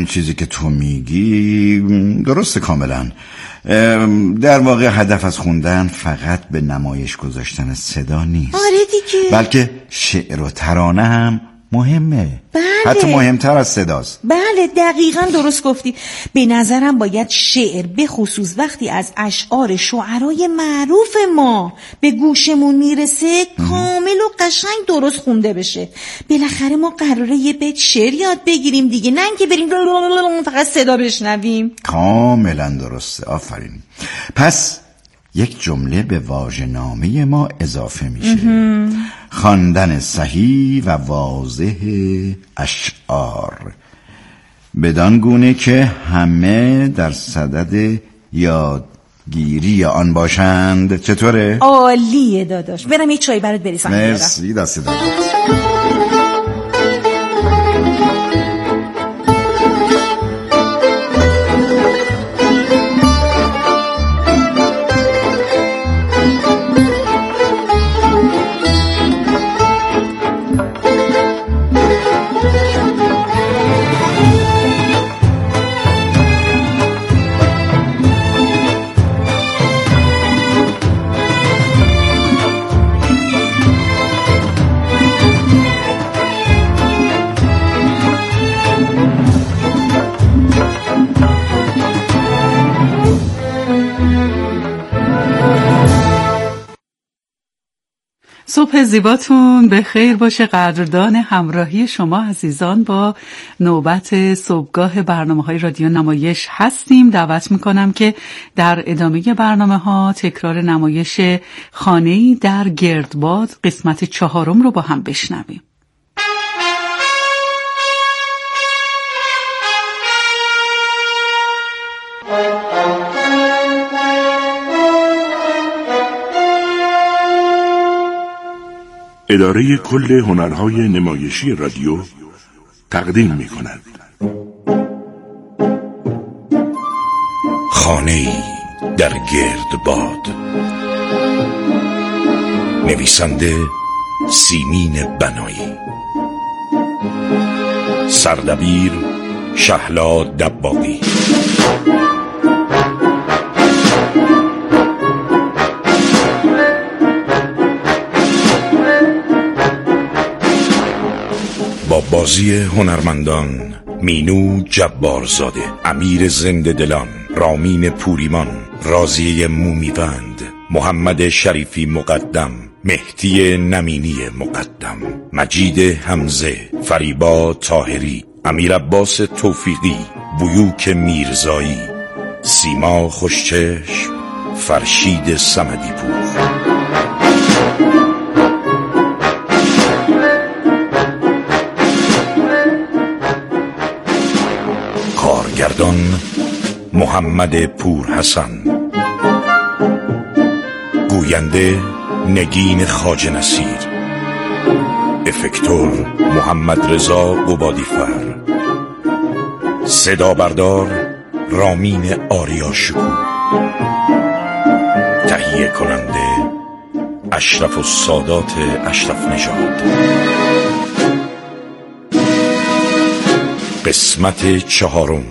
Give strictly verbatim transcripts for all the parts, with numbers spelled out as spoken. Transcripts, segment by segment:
این چیزی که تو میگی درسته کاملا. در واقع هدف از خوندن فقط به نمایش گذاشتن صدا نیست. آره دیگه. بلکه شعر و ترانه هم مهمه. بله. حتی مهمتر از صداست. بله دقیقاً درست گفتی. به نظرم باید شعر به خصوص وقتی از اشعار شعرای معروف ما به گوشمون میرسه کامل و قشنگ درست خونده بشه. بالاخره ما قراره یه بیت شعر یاد بگیریم دیگه، نه اینکه بریم فقط صدا بشنویم. کاملا درسته، آفرین. پس یک جمله به واژه‌نامه ما اضافه میشه. خواندن صحیح و واضح اشعار بدان گونه که همه در صدد یادگیری آن باشند. چطوره؟ عالیه داداش. برم یه چای برات بریزم. مرسی، دست دادم. صبح زیباتون به خیر باشه. قدردان همراهی شما عزیزان با نوبت صبحگاه برنامه‌های رادیو نمایش هستیم. دعوت میکنم که در ادامه برنامه‌ها تکرار نمایش خانه‌ای در گردباد قسمت چهارم رو با هم بشنویم. اداره کل هنرهای نمایشی رادیو تقدیم می کند خانه‌ای در گردباد. نویسنده سیمین بنایی، سردبیر شهلا دباغی. با بازی هنرمندان مینو جبارزاده، امیر زنده دلان، رامین پوریمان، راضیه مومیوند، محمد شریفی مقدم، مهدی نمینی مقدم، مجید حمزه، فریبا طاهری، امیر عباس توفیقی، بیوک میرزایی، سیما خوشچشم، فرشید صمدی پور. کارگردان محمد پور حسن، گوینده نگین خواجه نصیر، افکتور محمد رضا قبادیفر، صدا بردار رامین آریاشکو، تهیه کننده اشرف السادات اشرف نژاد. قسمت چهارم.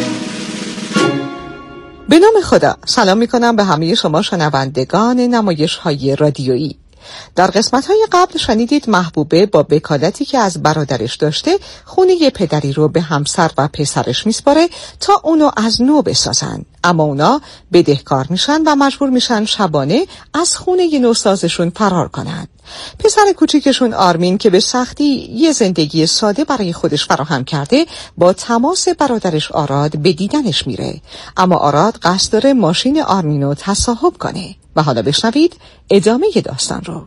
به نام خدا. سلام می کنم به همه شما شنوندگان نمایش های رادیویی. در قسمت های قبل شنیدید محبوبه با وکالتی که از برادرش داشته خونه پدری رو به همسر و پسرش میسپاره تا اونو از نو بسازن، اما اونا بدهکار میشن و مجبور میشن شبانه از خونه نوسازشون فرار کنن. پسر کوچیکشون آرمین که به سختی یه زندگی ساده برای خودش فراهم کرده با تماس برادرش آراد به دیدنش میره، اما آراد قصد داره ماشین آرمینو تصاحب کنه. و حالا بشنوید ادامه داستان رو.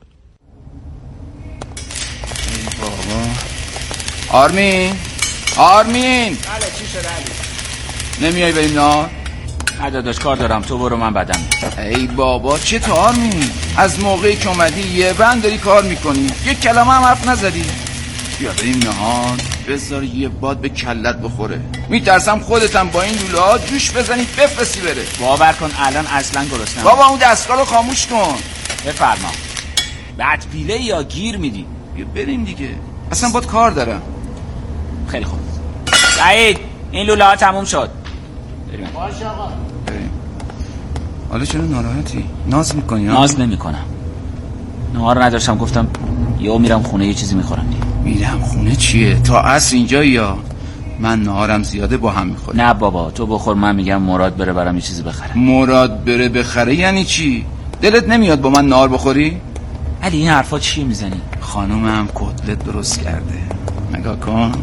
آرمین آرمین بله چی شده علی؟ نمیای بریم نار؟ نه داداش کار دارم، تو برو من بدم. ای بابا چطور آرمین؟ از موقعی که اومدی یه بند داری کار میکنی، یک کلمه هم حرف نزدی. بیا بریم نهار، بذار یه باد به کلت بخوره. میترسم خودتم با این لوله ها جوش بزنی بفرستی بره. باور کن الان اصلا گرسنه‌ام. بابا اون دستگاه رو خاموش کن. بفرما. بعد پیله یا گیر میدی؟ بیا بریم دیگه، اصلا باید کار دارم. خیلی خوب. سعید این لوله ها تموم شد. بریم. باشه آقا. بریم. حالا چرا ناراحتی؟ ناز میکنی؟ ناز نمیکنم. نهار نداشتم گفتم یا میرم خونه یه چیزی میخورم. میرم خونه چیه؟ تا عصر اینجا یا من نهارم زیاده با هم میخورم. نه بابا تو بخور، من میگم مراد بره برام یه چیزی بخره. مراد بره بخره یعنی چی؟ دلت نمیاد با من نهار بخوری؟ علی این حرفا چیه میزنی؟ خانومم کتلت درست کرده. نگاه کن.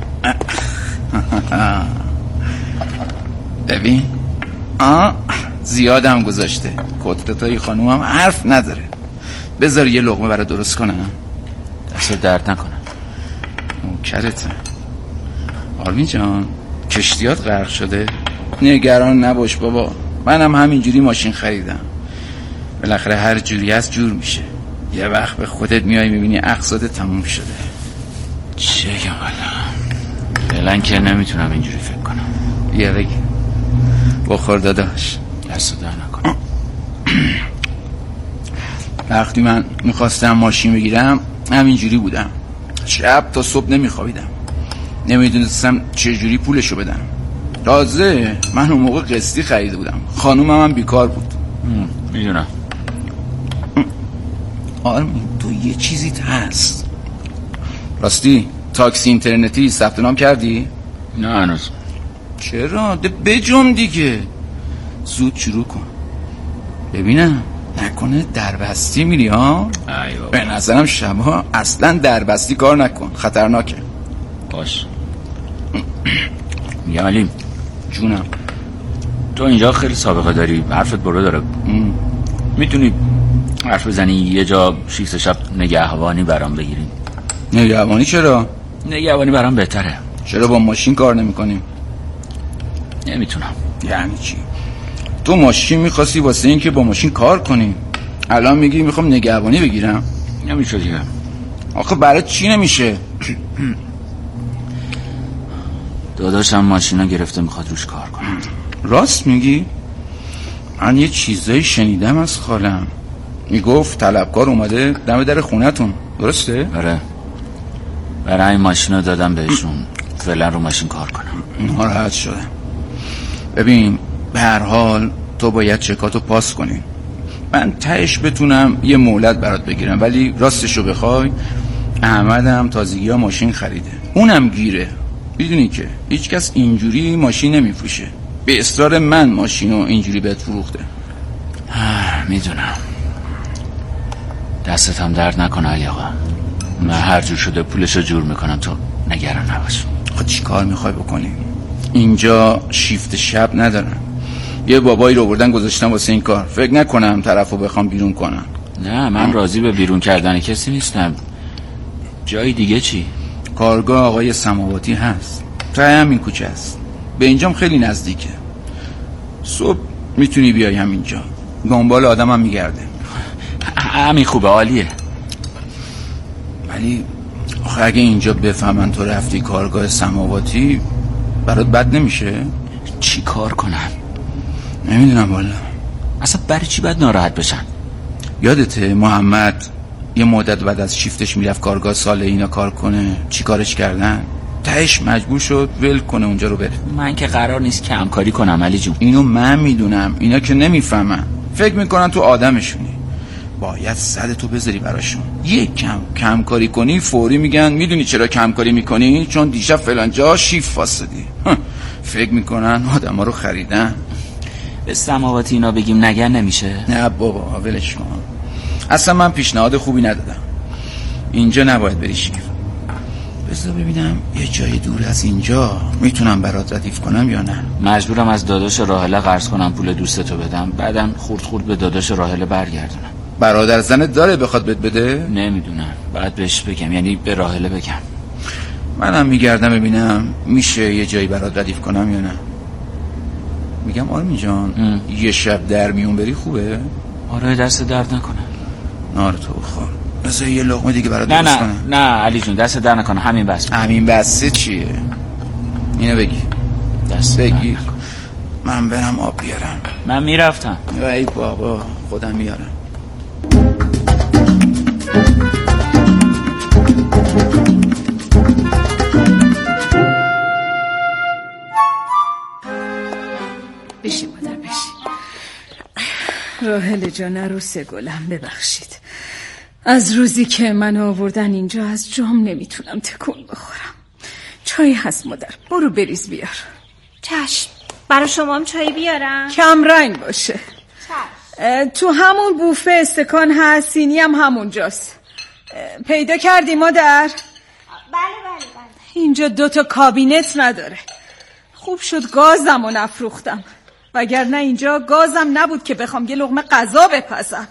ببین آه زیادم گذاشته. کتلتای خانومم حرف نداره. بذار یه لقمه برای درست کنم. دست درد نکنم. نوکرتم. آرمین جان کشتیات غرق شده؟ نگران نباش بابا، منم همینجوری ماشین خریدم. بالاخره هر جوری از جور میشه. یه وقت به خودت میای میبینی اقصاد تموم شده. چه بگم والا فعلا که نمیتونم اینجوری فکر کنم. بیا بگی بخور داداش. دست در نکنم. وقتی من میخواستم ماشین بگیرم همینجوری بودم. شب تا صبح نمیخوابیدم، نمیدونستم چجوری پولشو بدم. تازه من اون موقع قسطی خریده بودم. خانومم هم بیکار بود. میدونم. آرمین تو یه چیزیت هست. راستی تاکسی اینترنتی ثبت نام کردی؟ نه هنوز. چرا؟ ده بجم دیگه. زود شروع کن. ببینم نکنه دربستی میری ها؟ به نظرم شبها اصلا دربستی کار نکن، خطرناکه. باش. میگم علی جونم، تو اینجا خیلی سابقه داری، حرفت برو داره. میتونی حرف بزنی یه جا شیفت شب نگهبانی برام بگیریم؟ نگهبانی چرا؟ نگهبانی برام بهتره. چرا با ماشین کار نمی کنیم؟ نمیتونم. یعنی چی؟ تو ماشین میخواستی واسه این که با ماشین کار کنیم، الان میگی میخوام نگهبانی بگیرم؟ نمیشه دیگه. آخه برای چی نمیشه؟ داداشم ماشینا گرفته میخواد روش کار کنه. راست میگی؟ من یه چیزایی شنیدم از خالم، میگفت طلبکار اومده دم در خونتون، درسته؟ آره، برای این ماشینا دادم بهشون فعلا رو ماشین کار کنم. ناراحت شدم. ببین به هر حال تو باید چکاتو پاس کنی. من تهش بتونم یه مولد برات بگیرم، ولی راستشو بخوای احمدم تازگی ها ماشین خریده، اونم گیره. میدونی که هیچ کس اینجوری ماشین نمیفروشه. به اصرار من ماشینو اینجوری بهت فروخته. میدونم. دستت هم درد نکنه علی آقا. من هر جور شده پولشو جور میکنم، تو نگران نباش. خب چی کار میخوای بکنی؟ اینجا شیفت شب ندارن. یه بابایی رو بردن گذاشتن واسه این کار. فکر نکنم طرفو بخوام بیرون کنم. نه من راضی به بیرون کردن کسی نیستم. جای دیگه چی؟ کارگاه آقای سماواتی هست، ته همین کوچه است. به اینجام خیلی نزدیکه. صبح میتونی بیای همینجا، دنبال آدم هم میگرده. همین خوبه، عالیه. ولی آخه اگه اینجا بفهمن تو رفتی کارگاه سماواتی برات بد نمیشه؟ چی کار کنن؟ نمیدونم والا. اصلا برای چی باید ناراحت بشن؟ یادته محمد یه مدت بعد از شیفتش میرفت کارگاه سال اینا کار کنه، چی کارش کردن؟ تهش مجبور شد ول کنه اونجا رو بره. من که قرار نیست کمکاری کنم علی جون. اینو من میدونم، اینا که نمیفهمن، فکر میکنن تو آدمشونی. باید صدتو بذاری براشون. یک کم کم کاری کنی فوری میگن میدونی چرا کم کاری میکنی؟ چون دیشب فلان جا شیفت فاسدی. فکر میکنن آدما رو خریدن. به سماواتی اینا بگیم نگن نمیشه؟ نه بابا ولش کن. اصلا من پیشنهاد خوبی ندادم. اینجا نباید بری شیفت. بذار ببینم یه جای دور از اینجا میتونم برات ردیف کنم یا نه. مجبورم از داداش راحله قرض کنم پول دوستتو بدم، بعدم خورد خورد به داداش راحله برگردونم. برادر زنت داره بخواد بهت بده؟ نمیدونم، بعد بهش بگم، یعنی به راحله بگم. منم میگردم ببینم میشه یه جایی برات ردیف کنم یا نه. میگم آرمین جان ام. یه شب در میون بری خوبه؟ آره دست درد نکنه. نار تو بخور. بذار یه لقمه دیگه برات درست کنم. نه نه علی جون دست درد نکنه، همین بس. همین بسه چیه؟ اینو بگی. دست بگی. من برم آب بیارم. من میرفتم. ای بابا خودم میارم. بشی مادر بشی. راحل جان عروس گلم ببخشید، از روزی که من آوردن اینجا از جام نمیتونم تکون بخورم. چای هست مادر، برو بریز بیار. چشم. برای شما هم چای بیارم؟ کم رنگ باشه. چشم. تو همون بوفه استکان هست، سینی هم همونجاست. پیدا کردی مادر؟ بله بله بله. اینجا دوتا کابینت نداره. خوب شد گازمو نفروختم، وگرنه اینجا گازم نبود که بخوام یه لقمه غذا بپزم.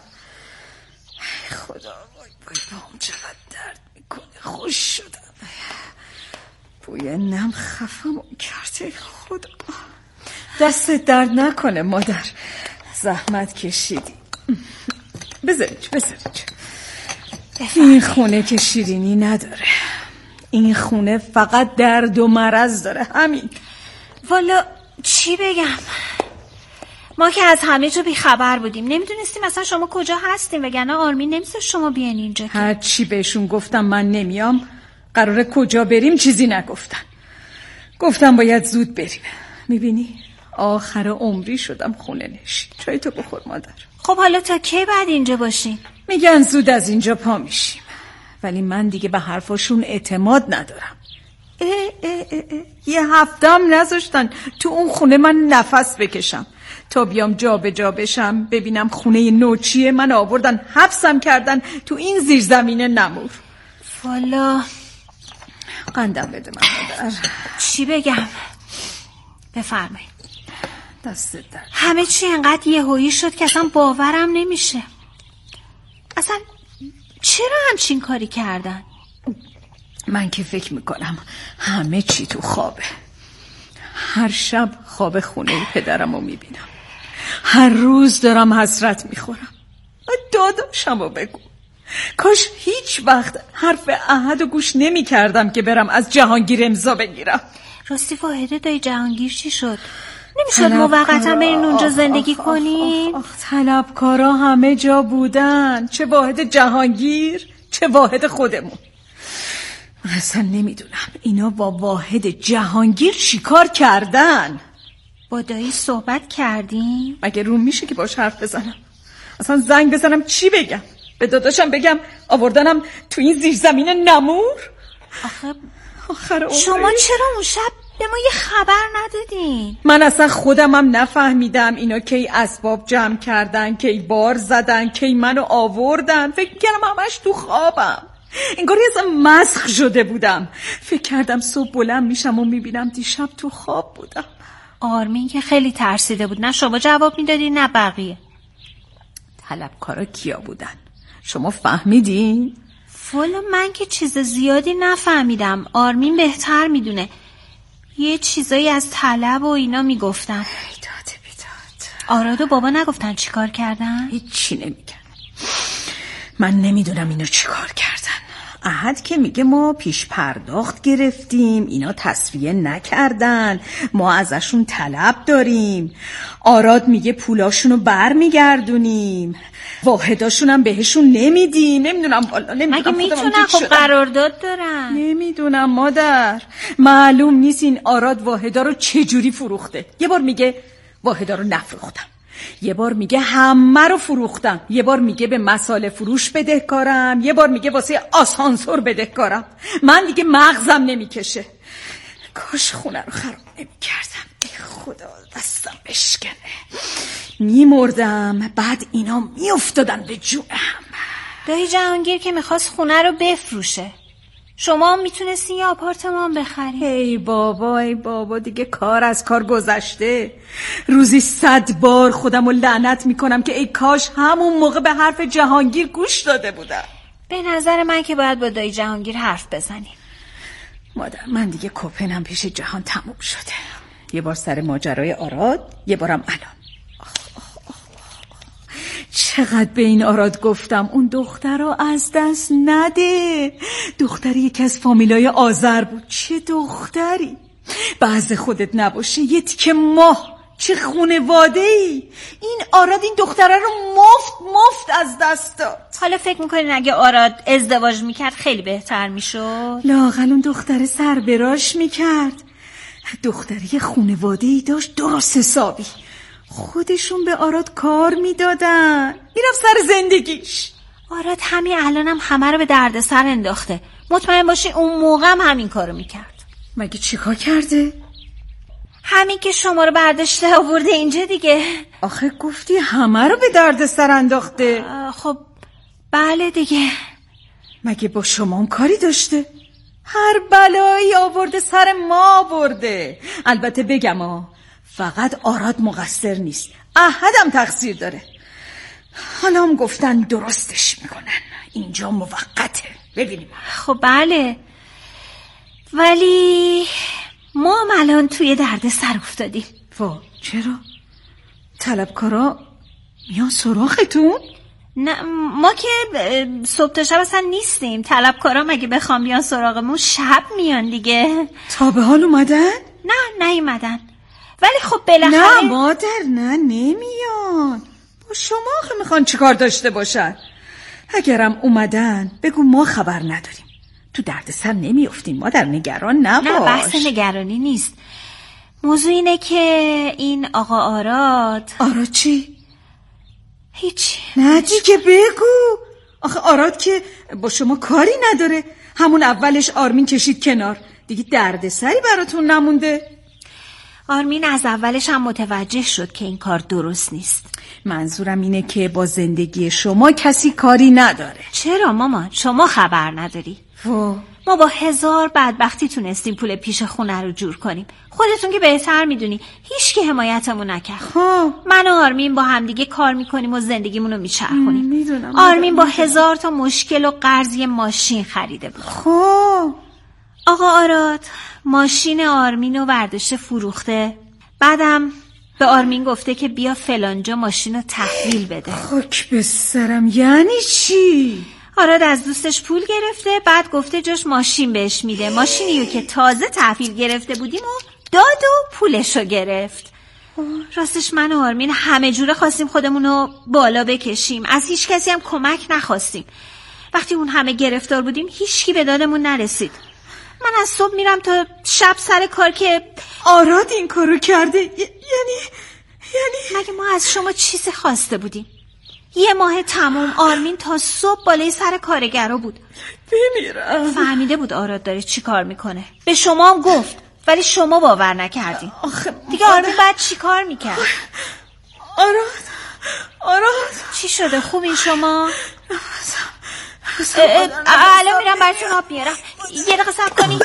خدا وای وای باهم چقدر درد میکنه. خوش شدم. بوی نم خفم کرده. خدا دست درد نکنه مادر، زحمت کشیدی. بذارید بذارید. این خونه که شیرینی نداره، این خونه فقط درد و مرض داره. همین. والا چی بگم، ما که از همه جا بیخبر بودیم، نمیدونستیم اصلا شما کجا هستیم، وگرنه آرمین نمیذاشت شما بیان اینجا. هر چی بهشون گفتم من نمیام، قراره کجا بریم چیزی نگفتن. گفتم باید زود بریم. میبینی آخر عمری شدم خونه نشین. چای تو بخور مادر. خب حالا تا کی بعد اینجا باشیم؟ میگن زود از اینجا پا میشیم، ولی من دیگه به حرفاشون اعتماد ندارم. اه اه اه اه. یه هفته هم نذاشتن تو اون خونه من نفس بکشم تا بیام جا به جا بشم ببینم خونه نوچیه. من آوردن حبسم کردن تو این زیرزمین نمور. والا قندم بده من مادر. چی بگم؟ بفرمایید. دست در. همه چی انقدر یهویی شد که اصلا باورم نمیشه. اصلا چرا همچین کاری کردن؟ من که فکر میکنم همه چی تو خوابه. هر شب خواب خونه پدرم رو میبینم، هر روز دارم حسرت میخورم. داداشم رو بگو، کاش هیچ وقت حرف احد رو گوش نمی کردم که برم از جهانگیر امضا بگیرم. راستی واحده دایی جهانگیر چی شد؟ نمیشد موقتا برین اونجا زندگی کنین؟ طلبکارا همه جا بودن، چه واحد جهانگیر چه واحد خودمون. من اصلا نمیدونم اینا با واحد جهانگیر چیکار کردن. با دایی صحبت کردین؟ مگه روم میشه که باش حرف بزنم؟ اصلا زنگ بزنم چی بگم؟ به داداشم بگم آوردنم تو این زیرزمین نمور؟ آخه آخر شما چرا اون شب به ما یه خبر ندادین؟ من اصلا خودمم نفهمیدم اینا کی اسباب جمع کردن، کی بار زدن، کی منو آوردن. فکر کردم همش تو خوابم، انگاری اصلا مسخ شده بودم. فکر کردم صبح بلند میشم و میبینم دیشب تو خواب بودم. آرمین که خیلی ترسیده بود، نه شما جواب میدادین نه بقیه. طلبکارا کیا بودن؟ شما فهمیدین؟ والا من که چیز زیادی نفهمیدم، آرمین بهتر میدونه. یه چیزایی از طلب و اینا میگفتن. ایداد بیداد. آراد و بابا نگفتن چی کار کردن؟ هیچی نمیگن. من نمیدونم اینا چی کار کردن. احد که میگه ما پیش پرداخت گرفتیم، اینا تصفیه نکردن، ما ازشون طلب داریم. آراد میگه پولاشونو بر میگردونیم، واحداشون هم بهشون نمیدیم. نمیدونم والا نمیدونم. مگه میتونن خب قرارداد دارن؟ نمیدونم مادر، معلوم نیست این آراد واحدا رو چجوری فروخته. یه بار میگه واحدا رو نفروختم، یه بار میگه همه رو فروختم، یه بار میگه به مساله فروش بدهکارم، یه بار میگه واسه آسانسور بدهکارم. من دیگه مغزم نمیکشه. کاش خونه رو خراب نمیکردم. ای خدا دستم بشکنه، میمردم بعد اینا میافتادن به جونم. دایی جهانگیر که میخواست خونه رو بفروشه، شما هم میتونستی یه آپارتمان بخری. ای بابا ای بابا دیگه کار از کار گذشته. روزی صد بار خودم رو لعنت میکنم که ای کاش همون موقع به حرف جهانگیر گوش داده بودم. به نظر من که باید با دایی جهانگیر حرف بزنیم. مادر من دیگه کوپنم پیش جهان تموم شده. یه بار سر ماجرای آراد، یه بارم الان. آخ آخ آخ آخ. چقدر به این آراد گفتم اون دختر رو از دست نده. دختری یکی از فامیلای آذر بود. چه دختری، بعض خودت نباشه یه تیکه ماه. چه خونواده ای. این آراد این دختره رو مفت مفت از دست داد. حالا فکر میکنین اگه آراد ازدواج میکرد خیلی بهتر میشد؟ لااقل اون دختره سر براش میکرد. دختری خونواده ای داشت درست حسابی. خودشون به آراد کار میدادن، میرفت سر زندگیش. آراد همین الانم همه رو به دردسر انداخته. مطمئن باشی اون موقع هم همین کارو میکرد. مگه چیکار کرده؟ همین که شما رو برداشته آورده اینجا دیگه. آخه گفتی همه رو به دردسر انداخته. خب بله دیگه. مگه با شما هم کاری داشته؟ هر بلایی آورده سر ما برده. البته بگم ها، فقط آراد مقصر نیست، احدم تقصیر داره. حالا هم گفتن درستش میکنن، اینجا موقته. ببینیم. خب بله، ولی ما هم الان توی درد سر افتادیم. وا چرا؟ طلبکارا میان سراختون؟ نه ما که صبح تا شب اصلا نیستیم. طلبکارا مگه بخوام بیان سراغمون شب میان دیگه. تا به حال اومدن؟ نه نیومدن، ولی خب بالاخره. نه مادر، نه نمیان. با شما آخه میخوان چیکار داشته باشن؟ اگرم اومدن بگو ما خبر نداریم، تو دردسر نمیافتیم. مادر نگران نباش. نه بحث نگرانی نیست. موضوع اینه که این آقا آراد. آراد چی؟ هیچ. نه دیگه بگو. آخه آراد که با شما کاری نداره. همون اولش آرمین کشید کنار، دیگه دردسری براتون نمونده. آرمین از اولش هم متوجه شد که این کار درست نیست. منظورم اینه که با زندگی شما کسی کاری نداره. چرا مامان؟ شما خبر نداری؟ و ما با هزار بدبختی تونستیم پول پیش خونه رو جور کنیم. خودتون که بهتر میدونی هیچ کی حمایتمون نکرد. خب من و آرمین با همدیگه کار میکنیم و زندگیمون رو میچرخونیم. میدونم. آرمین با هزار تا مشکل و قرض یه ماشین خریده بود. خب آقا آراد ماشین آرمین رو برداشته فروخته. بعدم به آرمین گفته که بیا فلانجا ماشین رو تحویل بده. خاک به سرم. یعنی چی؟ آراد از دوستش پول گرفته، بعد گفته جاش ماشین بهش میده. ماشینیو که تازه تحویل گرفته بودیم و داد و پولشو گرفت. راستش من و آرمین همه جوره خواستیم خودمونو بالا بکشیم، از هیچ کسی هم کمک نخواستیم. وقتی اون همه گرفتار بودیم هیچکی به دادمون نرسید. من از صبح میرم تا شب سر کار که آراد این کارو کرده. ی- یعنی یعنی مگه ما از شما چیزی خواسته بودیم؟ یه ماه تمام آرمین تا صبح بالای سر کارگرا بود. بمیرم. فهمیده بود آراد داره چی کار میکنه. به شما هم گفت ولی شما باور نکردین. آخه دیگه آرمین بعد چی کار میکرد؟ آراد آراد چی شده؟ خوبین شما؟ نفسم الان میرم براتون آب میارم، یه دقیقه صبر کنی.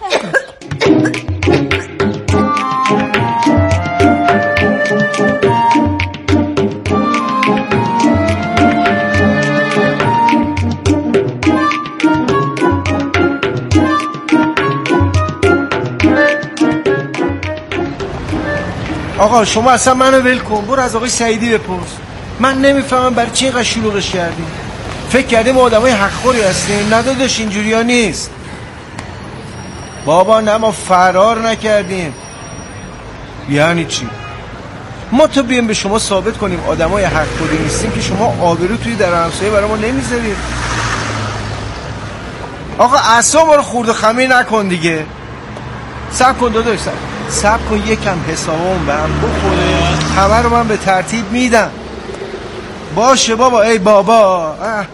آقا شما اصلا منو ول کن، برو از آقای سعیدی بپرس. من نمیفهمم برای چی اینقدر شلوغش کردیم. فکر کردیم آدمای حقخوری هستیم؟ نداداش اینجوریا نیست بابا. نه ما فرار نکردیم. یعنی چی؟ ما تا بیم به شما ثابت کنیم آدمای حقخوری نیستیم که شما آبرو توی در همسایه برای ما نمیذارید. آقا اعصاب ما رو خورد و خمیر نکن دیگه. صبر کن داداش، صبر صبر کن یکم حسابم برم بخوره، همه رو من به ترتیب میدم. باشه بابا. ای بابا اه.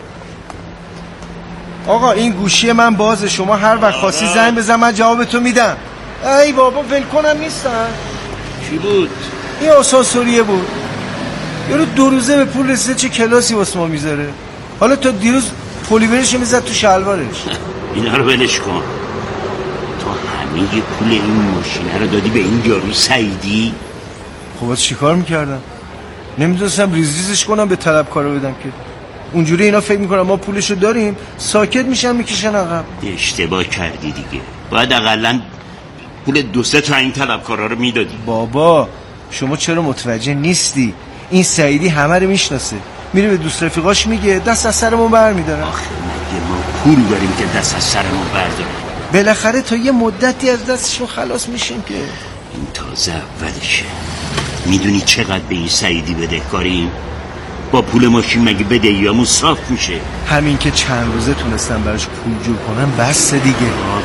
آقا این گوشی من بازه، شما هر وقت خواستی زنگ بزن من جواب تو میدم. ای بابا ول کنم نیستن. چی بود؟ این آسانسوریه بود. یارو دو روزه به پول رسیده چه کلاسی واسه ما میذاره. حالا تا دیروز پلیورش میزد تو شلوارش. اینا رو ولش کن. تو همه پول این ماشینه رو دادی به این یارو سعیدی؟ خب چی کار میکردم؟ نمیدونستم ریز ریزش کنم به طلبکارا بدم که اونجوری اینا فکر میکنم ما پولشو داریم ساکت میشن میکشن عقب. اشتباه کردی دیگه، باید اقلن پول دو سه تا این طلبکارا رو میدادی. بابا شما چرا متوجه نیستی؟ این سعیدی همه رو میشناسه، میره به دوست رفیقاش میگه دست از سرمون برمیدارن. آخه مگه ما پول داریم که دست از سرمون برداریم؟ بالاخره تا یه مدتی از دستشون خلاص میشیم که. این تازه اولشه. میدونی چقدر به این سعیدی بدهکاریم؟ با پول ماشین مگه بدهیامون صاف میشه؟ همین که چند روزه تونستم براش پول جور کنم بس دیگه.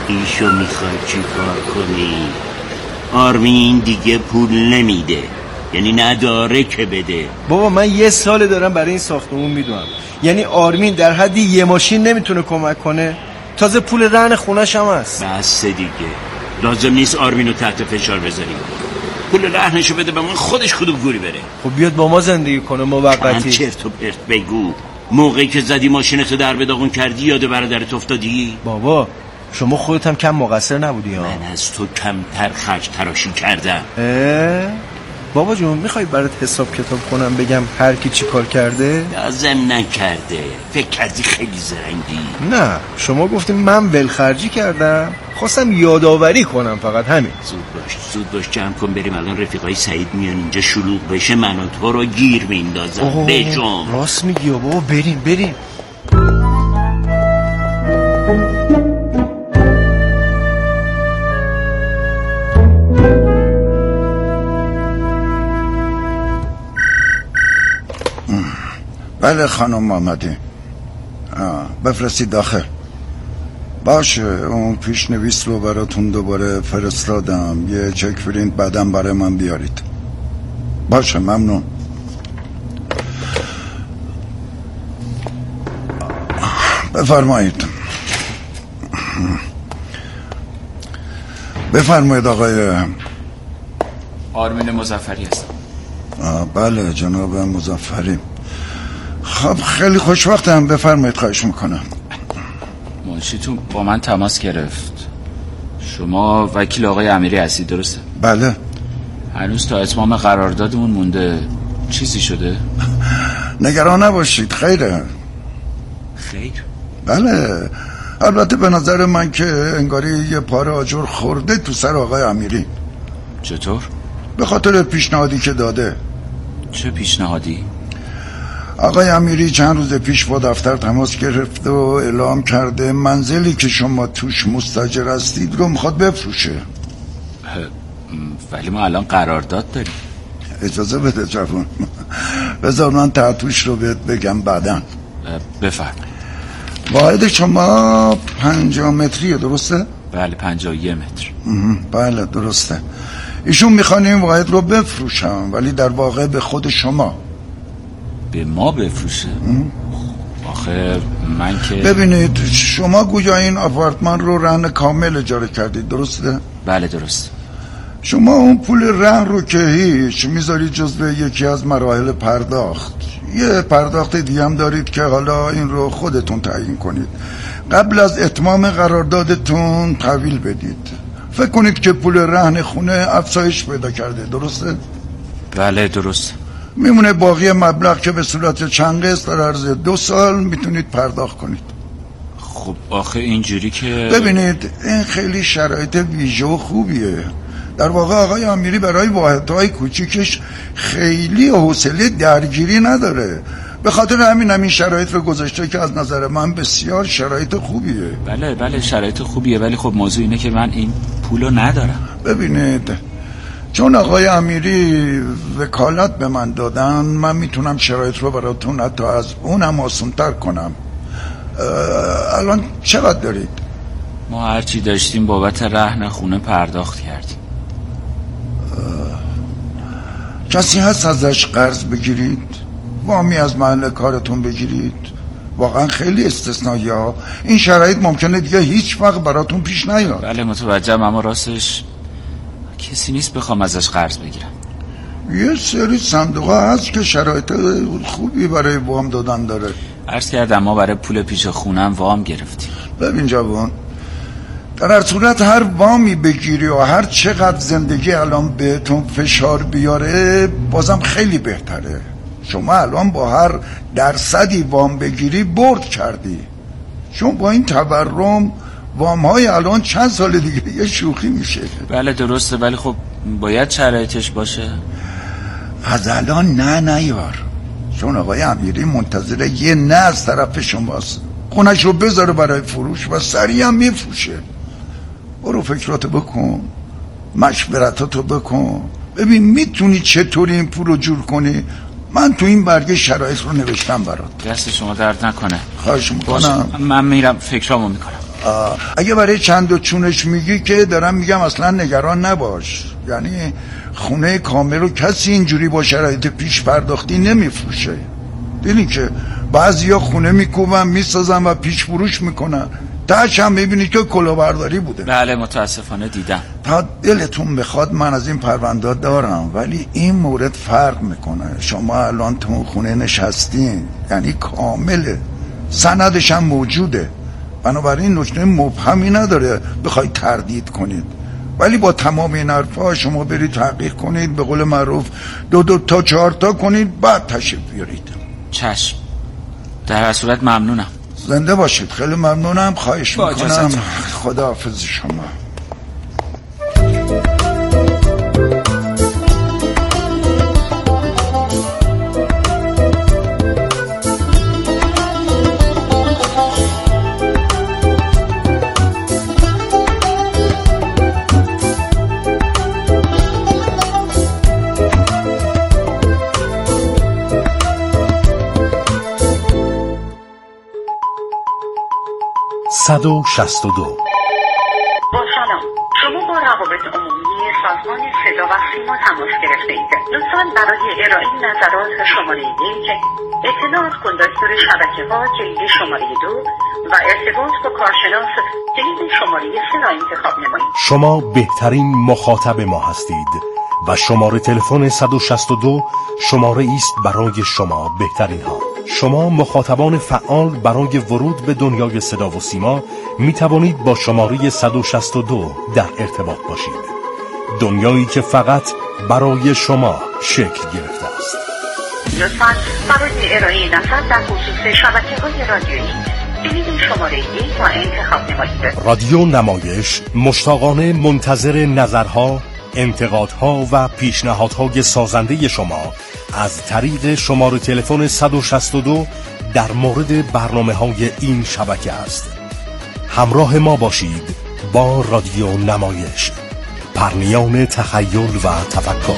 باقیشو میخوای چی کار کنی؟ آرمین دیگه پول نمیده، یعنی نداره که بده. بابا من یه سال دارم برای این ساختمون میدونم، یعنی آرمین در حدی یه ماشین نمیتونه کمک کنه، تازه پول رهن خونش هم هست. بس دیگه، لازم نیست آرمینو تحت فشار بذاریم. پول رهنشو بده به من، خودش کدوم گوری بره. خب بیاد با ما زندگی کنه موقتی. من چرت و پرت بگو. موقعی که زدی ماشینتو در به داغون کردی یاد برادرت افتادی؟ بابا شما خودت هم کم مقصر نبودی ها. من از تو کمتر خرج تراشی کردم. اه؟ بابا جون میخوای برات حساب کتاب کنم بگم هر کی چی کار کرده؟ لازم نکرده. فکر کردی خیلی زرنگی؟ نه، شما گفتیم من ولخرجی کردم، خواستم یادآوری کنم فقط، همین. زود باش زود باش جمع کن بریم، الان رفیقای سعید میان اینجا شلوغ بشه، من و تو رو گیر میندازم. بجام راست میگی بابا، بریم بریم. بله خانم آمدی، بفرستید داخل. باشه، اون پیشنویس رو براتون دوباره فرستادم، یه چک پرینت بعدم برای من بیارید. باشه ممنون. بفرمایید بفرمایید آقای آرمین مظفری هست. بله جناب مظفری. خب خیلی خوشوقتم، بفرمایید. خواهش میکنم. منشیتون با من تماس گرفت. شما وکیل آقای امیری هستید درسته؟ بله. هنوز تا اتمام قراردادمون مونده، چیزی شده؟ نگران نباشید، خیره. خیر؟ بله، البته به نظر من که انگاری یه پاره آجر خورده تو سر آقای امیری. چطور؟ به خاطر پیشنهادی که داده. چه پیشنهادی؟ آقای امیری چند روز پیش با دفتر تماس گرفته و اعلام کرده منزلی که شما توش مستاجر هستید رو میخواد بفروشه. ولی ما الان قرارداد داریم. اجازه بده جوان، بذار من تعطوش رو بهت بگم بعدن. بفرمایید. واحد شما پنجاه متریه درسته؟ بله پنجاه یه متر. بله درسته. ایشون میخوان این واحد رو بفروشن، ولی در واقع به خود شما. به ما بفروشه؟ آخه من که ببینید، شما گویا این آپارتمان رو رهن کامل اجاره کردید درسته؟ بله درست. شما اون پول رهن رو که هیچ میذارید جزو یکی از مراحل پرداخت. یه پرداخت دیگه هم دارید که حالا این رو خودتون تعیین کنید. قبل از اتمام قراردادتون تحویل بدید. فکر کنید که پول رهن خونه افزایش پیدا کرده درسته؟ بله درست. میمونه باقی مبلغ که به صورت چند قسط در عرض دو سال میتونید پرداخت کنید. خب آخه اینجوری که ببینید این خیلی شرایط ویژه و خوبیه. در واقع آقای امیری برای واحدهای کوچیکش خیلی حوصله درگیری نداره، به خاطر همین همین شرایط رو گذاشته که از نظر من بسیار شرایط خوبیه. بله بله شرایط خوبیه، ولی خب موضوع اینه که من این پولو ندارم. ببینید چون آقای امیری وکالت به من دادن، من میتونم شرایط رو براتون حتی از اونم آسان‌تر کنم. الان چقدر دارید؟ ما هرچی داشتیم بابت رهن خونه پرداخت کردیم. کسی هست ازش قرض بگیرید؟ وامی از محل کارتون بگیرید؟ واقعا خیلی استثنایی ها. این شرایط ممکنه دیگه هیچ وقت براتون پیش نیاد. بله متوجهم، اما راستش کسی نیست بخوام ازش قرض بگیرم. یه سری صندوق ها هست که شرایط خوبی برای وام دادن داره. عرض کردم ما برای پول پیش خونم وام گرفتیم. ببین جوان، در هر صورت هر وامی بگیری و هر چقدر زندگی الان بهتون فشار بیاره بازم خیلی بهتره. شما الان با هر درصدی وام بگیری برد کردی، چون با این تورم وام های الان چند سال دیگه یه شوخی میشه. بله درسته، ولی خب باید شرایطش باشه. از الان نه نیار، چون آقای امیری منتظر یه نه از طرف شماست. خونش رو بذاره برای فروش و سریع هم میفروشه. برو فکراتو بکن، مشورتاتو بکن، ببین میتونی چطوری این پول رو جور کنی. من تو این برگه شرایط رو نوشتم برات. دست شما درد نکنه. خواهش میکنم. من میرم فکرامو میکنم. اگه برای چند و چونش میگی که دارم میگم اصلا نگران نباش. یعنی خونه کامل رو کسی اینجوری با شرایط پیش پرداختی نمیفروشه. دیدی که بعضیا خونه میکوبن میسازن و پیش فروش میکنن، تاش هم میبینی که کلاهبرداری بوده. بله متاسفانه دیدم. تا دلتون بخواد من از این پرونده دارم، ولی این مورد فرق میکنه. شما الان تو خونه نشستین، یعنی کامله، سندش هم موجوده، بنابراین نکته مبهمی نداره بخوای تردید کنید. ولی با تمام این حرفا شما برید تحقیق کنید، به قول معروف دو دو تا چهار تا کنید، بعد تشریف بیارید. چشم. در هر صورت ممنونم. زنده باشید. خیلی ممنونم. خواهش میکنم. خداحافظ شما. صد و شصت و دو. با سلام، شما با روابط عمومی سازمان صدا و سیما تماس گرفته اید. لطفاً برای ارائه نظرات شماره یک، اطلاعات کندکتور شبکه ها کلید شماره دو و ارتباط با کارشناس کلید شماره سه را انتخاب نمایید. شما بهترین مخاطب ما هستید و شماره تلفن صد و شصت و دو شماره است برای شما بهترین ها. شما مخاطبان فعال برای ورود به دنیای صدا و سیما می توانید با شماره صد و شصت و دو در ارتباط باشید. دنیایی که فقط برای شما شکل گرفته است. لطفاً برای ارائه نظر در خصوص شبکه‌های رادیویی کلید شماره یک را انتخاب نمایید. رادیو نمایش مشتاقانه منتظر نظرها، انتقادها و پیشنهادهای سازنده شما از طریق شماره تلفن صد و شصت و دو در مورد برنامه‌های این شبکه است. همراه ما باشید با رادیو نمایش، پرنیان تخیل و تفکر.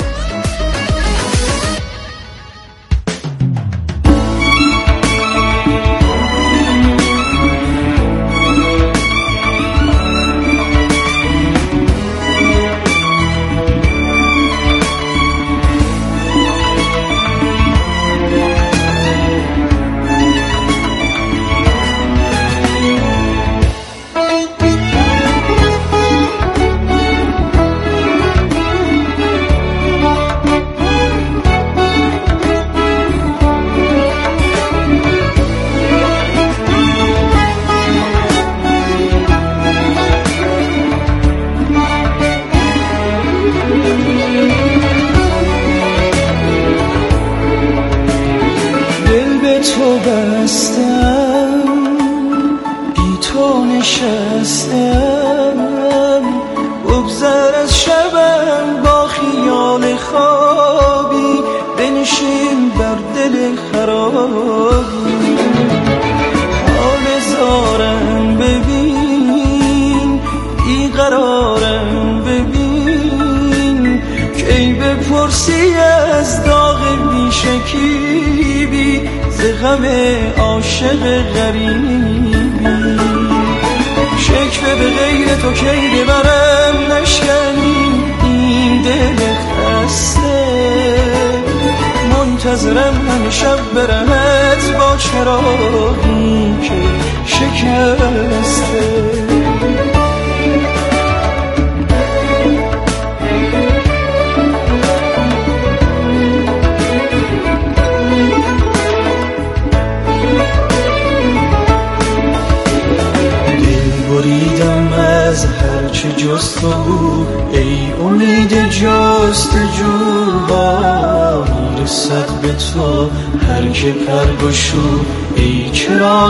ای چراغ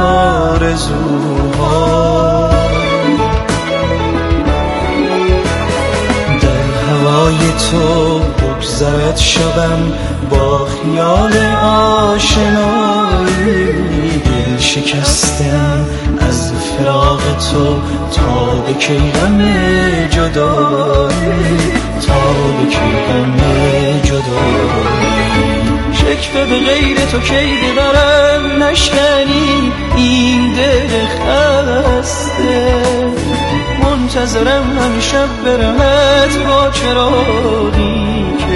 آرزوها، در هوای تو بگذرد شبم با خیال آشنایی. دل شکستم از فراق تو تا به کی غم جدایی، تا به کی غم جدایی. شکوه به غیر تو کی ببرم، نشکنی این دل خسته. منتظرم همیشه برمت با چراغی که